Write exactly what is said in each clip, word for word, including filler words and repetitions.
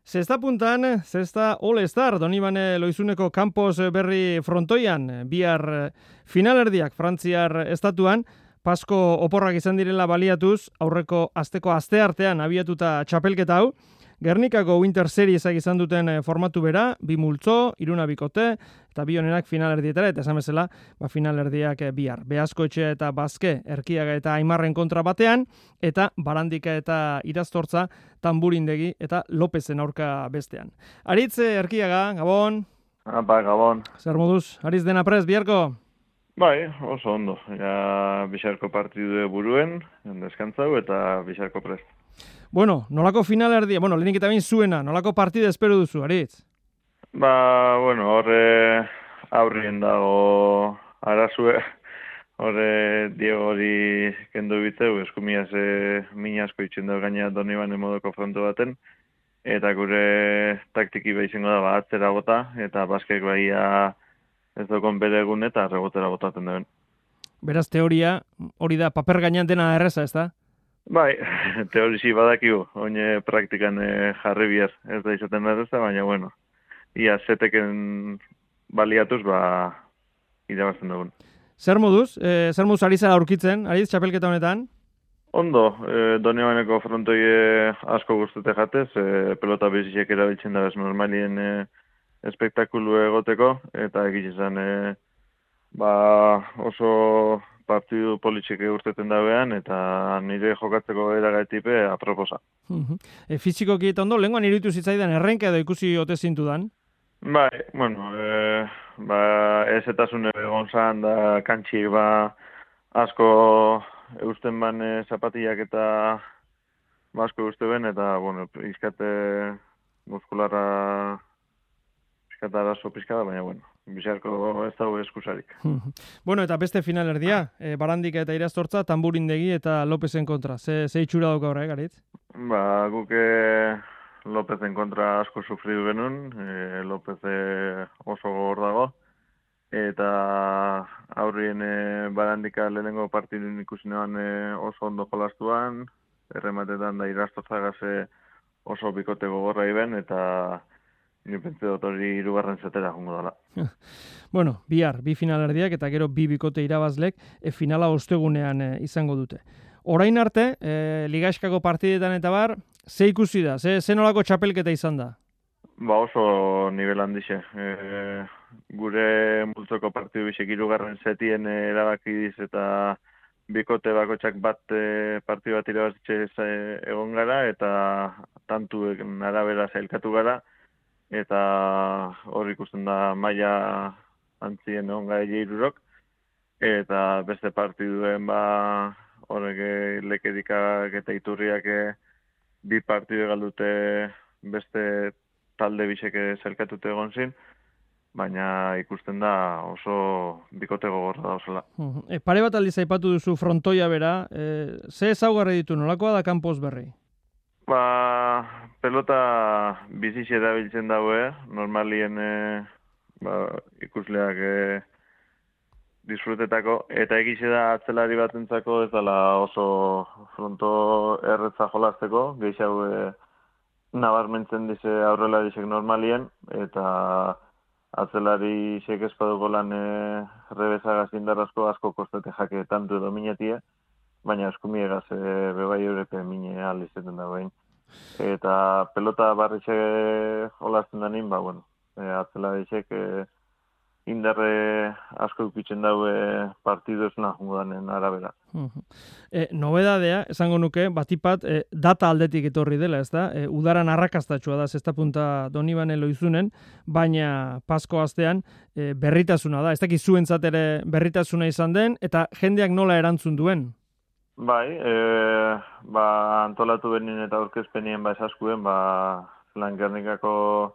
Zesta puntan, zesta All-Star, Donibane Loizuneko Campos berri frontoian, bihar finalerdiak Frantziar estatuan, Pasko oporrak izan direla baliatuz, aurreko asteko asteartean abiatuta txapelketa hau, Gernikako Winter Seriesak izan duten formatu bera, bi multzo, iruna bikote, eta bi honenak finalerdietara, eta esan bezala, ba, finalerdiak bihar. Beazkoetxea eta Bazke, Erkiaga eta Aimarren kontra batean, eta Barandika eta Iraztortza, Tamburindegi eta Lopezen aurka bestean. Aritz, Erkiaga, Gabon. Ba, Gabon. Zer moduz, Aritz dena prest, biharko? Bai, oso ondo. Ja, Bizarko partidu buruen, deskantzau eta Bizarko prest. Bueno, nolako finalerdia, bueno, lehenik eta bain zuena, nolako partida espero duzu, Aritz? Ba, bueno, horre aurrien dago arazue, horre Diego hori kendu biteu, eskumiaz e, minasko itxen dago gaina Donibane modoko fronto baten, eta gure taktiki behizengo da, ba, atzera bota, eta Baskek baia ez dokon bere egun eta rebotera botaten dauen. Beraz, teoria, hori da, paper gainean dena erreza, ez da? Bai, teorizi badakigu, oine praktikan e, jarri bihar, ez da izaten erreza, baina bueno, ia zeteken baliatuz, ba, irabazten dugun. Zer moduz? E, zer moduz ari zara aurkitzen, Aritz, txapelketa honetan? Ondo, e, Donibaneko frontoi e, asko guztute jatez, e, pelota bizisek erabiltzen da bez normalien e, espektakulu egoteko, eta egitezan e, ba, oso partidu politxeke urteten dabean, eta nire jokatzeko eragaitipe aproposa. e, Fizikoki eta ondo, lehenkoan iruditu zitzaidan errenka edo ikusi ote zintudan? Bai, bueno, e, ba, ez eta zune egon zan da kantxik ba, asko eusten ban e, zapatiak eta asko euste ben, eta, bueno, izkate muskularra izkate arazo pizkada, baina, bueno, Bizarko ez dago eskusarik. Bueno, eta beste finalerdia, e, Barandika eta Iraztortza, Tamburindegi eta Lopezen kontra. Ze, ze itxura dauka horrek, Aritz? Ba, guke Lopezen kontra asko sufridu genuen, e, Lopez oso gogor dago, eta aurrien e, Barandika lehenengo partidun ikusi neban e, oso ondo jolastuan, errematetan da Iraztortzagaz e, oso bikote gogorra iben, eta ni pentsa dut hori hirugarren zetera jongo dela. Bueno, bihar, bi finalerdiak eta gero bi bikote irabazlek e, finala ostegunean e, izango dute. Orain arte, e, Ligaskako partidetan eta bar, ze ikusi da? Ze, ze nolako txapelketa izan da? Ba oso nivel handixe. E, gure multzoko partidu bisek hirugarren zetien e, erabaki diz eta bikote bakotxak bat e, partidu bat irabazitxe e, egon gara, eta tantuen arabera zailkatu gara, eta hor ikusten da maila antzien egon gara irurok, eta beste partiduen ba horrek lekedikak eta iturriak bi partidu galdute beste talde biseke zelkatute egon zin, baina ikusten da oso bikote gogorra da osela. E, pare bat aldiz aipatu duzu frontoia bera, e, ze ezaugarri ditu, nolakoa da Campos berri? Ba, pelota bizixe erabiltzen daue, normalien e, ba, ikusleak e, disfrutetako, eta egize da atzelari batentzako ez dela oso fronto erretza jolazteko, gehiago e, nabarmentzen dize aurrela dizek normalien, eta atzelari isek espaduko lan e, rebezagaz indarrazko asko kostete jake tantu dominatie, baina eskumiegaz e, bebai eurepe mine alizeten da behin. Eta pelota barritxe jolazten da nin, ba, bueno, e, atzela dixek e, indarre asko ukitzen daue partidu esuna jungodanen arabera. E, nobedadea, esango nuke, batipat e, data aldetik etorri dela, ez da? E, udaran arrakastatxua da, zesta punta Donibane Loizunen, baina Pasko astean e, berritasuna da. Ez dakit zuentzat ere berritasuna izan den, eta jendeak nola erantzun duen? Bai, e, ba, antolatu benin eta aurkezpenien ba esaskuen, ba, lan Gernikako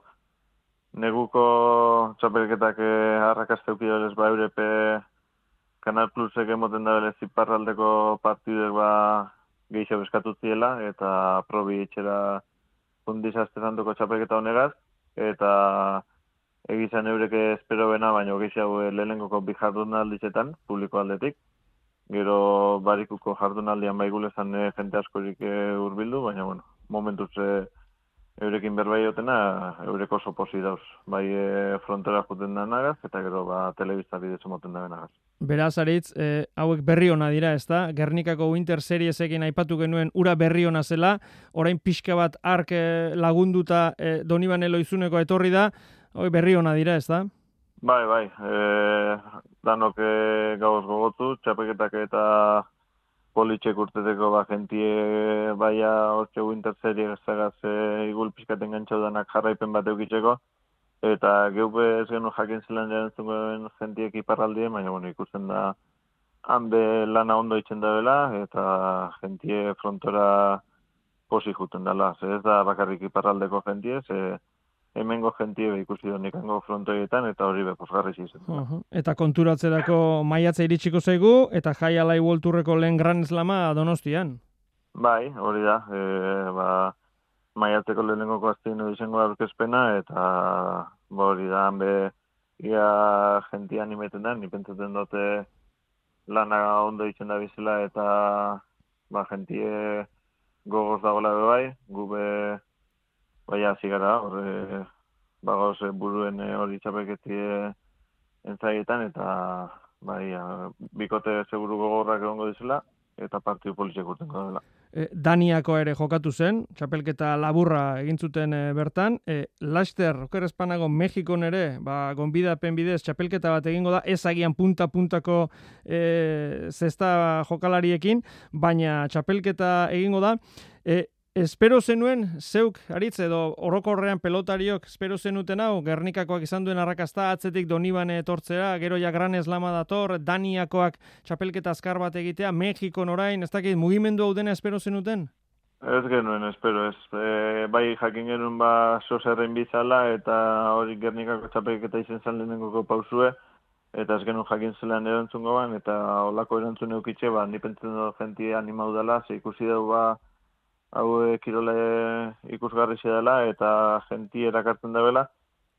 neguko txapelketak harrakazteuki dolez ba eurepe Kanal Plusek emoten da belez iparraldeko partidek ba gehiago eskatu ziela, eta probi etxera fundizaztezantuko txapelketa honegaz, eta egizan eureke espero bena, baina gehiago lehenengoko bi jardunaldizetan, publiko aldetik. Gero barikuko jardunaldian baigulezan e, jente askorik e, urbildu, baina bueno, momentuz e, eurekin berbai otena, eureko oso posi dauz. Bai e, frontera juten da nagaz, eta gero ba, telebizta bidez emoten da benagaz. Beraz, Aritz, eh, hauek berri ona dira, ezta? Gernikako Winter Seriesekin aipatu genuen ura berri ona zela, orain pixka bat ark eh, lagunduta eh, Donibane Loizuneko etorri da, hauek berri ona dira, ezta? Bai, bai, e, danok e, gauz gogotu, txapeketak eta politxek urteteko ba, jentie baia hortxe Winter Series zagaz e, igul pixkaten gantxau danak jarraipen bat eukitzeko, eta geupe ez genu jakin zelan jarentzuen jentiek iparraldien, baina bueno, ikusten da hanbe lana ondo itzen da bela, eta jentie frontora posi juten dela. Ze ez da bakarrik iparraldeko jentie, ze hemengo jentie be ikusi donikango frontoietan, eta hori be posgarri zizen. Uh -huh. Eta konturatzerako maiatza iritsiko zaigu, eta Jai Alai World Tourreko lehen Grand Slama Donostian. Bai, hori da, e, ba, maiatzeko lehenengoko aztein izango aurkezpena, eta ba, hori da, hanbe ia jentia animeten da, nipentzaten dute lana ondo itzen da bizela, eta ba, jentie gogoz dagoela be bai, gube bai hasi gara, hori bagoz buruen hori txapeketie entzaietan, eta bai, bikote seguru gogorrak egongo dizela, eta partiu politxek urtengo dela. E, Daniako ere jokatu zen, txapelketa laburra egin zuten e, bertan. E, Laster, oker espanago, Mexikon ere, ba, gonbidapen bidez, txapelketa bat egingo da, ez agian punta-puntako e, zesta jokalariekin, baina txapelketa egingo da. E, espero zenuen, zeuk, Aritz, edo orokorrean pelotariok, espero zenuten hau, Gernikakoak izan duen arrakasta, atzetik Donibane etortzera, gero ja Gran Eslama dator, Daniakoak txapelketa azkar bat egitea, Mexikon orain, ez dakit, mugimendu hau dena espero zenuten? Ez genuen, espero ez. E, bai jakin genuen ba sozerrein bizala, eta hori Gernikako txapelketa izen zan lehenengoko pausue, eta ez genuen jakin zelan erantzungo ban, eta olako erantzun eukitxe, ba, nipentzen dut jentia animau dela, ze ikusi dugu ba, hau kirole ikusgarri dela eta jenti erakartzen da bela,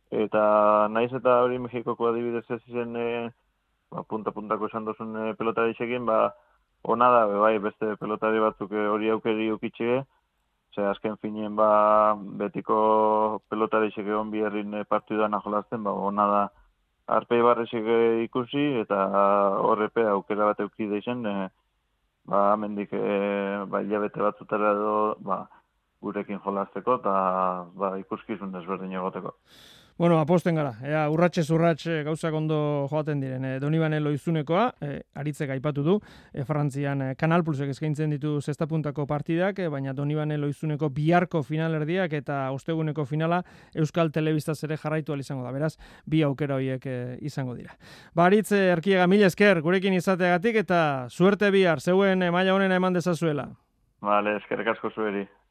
eta naiz eta hori Mexikoko adibidez ez zen e, ba, punta-puntako esan dozun e, pelotari txekin, ba, ona da, bai, beste pelotari batzuk hori aukeri ukitxe, ze azken finien ba, betiko pelotari txek egon biherrin e, partiduan ajolazten, ba, ona da arpei barrexek ikusi, eta horrepe aukera bat eukide izen, e, ba, amendik e, ba, hilabete batzutara edo ba, gurekin jolazteko eta ba, ikuskizun desberdin egoteko. Bueno, aposten gara, ea, urratxez urratx gauzak ondo joaten diren. E, Donibane Loizunekoa, e, Aritzek aipatu du, e, Frantzian e, Kanal Plusek eskaintzen ditu zestapuntako partidak, e, baina Donibane Loizuneko biharko finalerdiak eta osteguneko finala Euskal Telebistaz ere jarraitu izango da. Beraz, bi aukera horiek e, izango dira. Ba, Aritz Erkiega, mila esker gurekin izateagatik eta suerte bihar, zeuen e, maila honena eman dezazuela. Vale, eskerrik asko zueri.